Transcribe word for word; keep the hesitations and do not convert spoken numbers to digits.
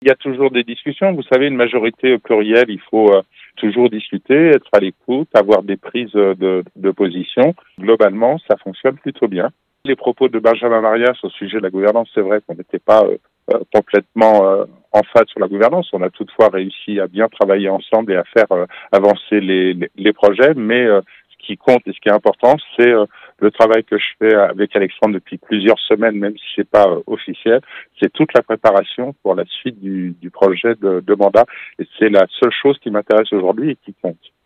Il y a toujours des discussions. Vous savez, une majorité plurielle, il faut euh, toujours discuter, être à l'écoute, avoir des prises de, de position. Globalement, ça fonctionne plutôt bien. Les propos de Benjamin Marias au sujet de la gouvernance, c'est vrai qu'on n'était pas euh, euh, complètement euh, en phase sur la gouvernance. On a toutefois réussi à bien travailler ensemble et à faire euh, avancer les, les, les projets. Mais euh, ce qui compte et ce qui est important, c'est euh, le travail que je fais avec Alexandre depuis plusieurs semaines, même si c'est pas euh, officiel. C'est toute la préparation pour la suite du, du projet de, de mandat. Et c'est la seule chose qui m'intéresse aujourd'hui et qui compte.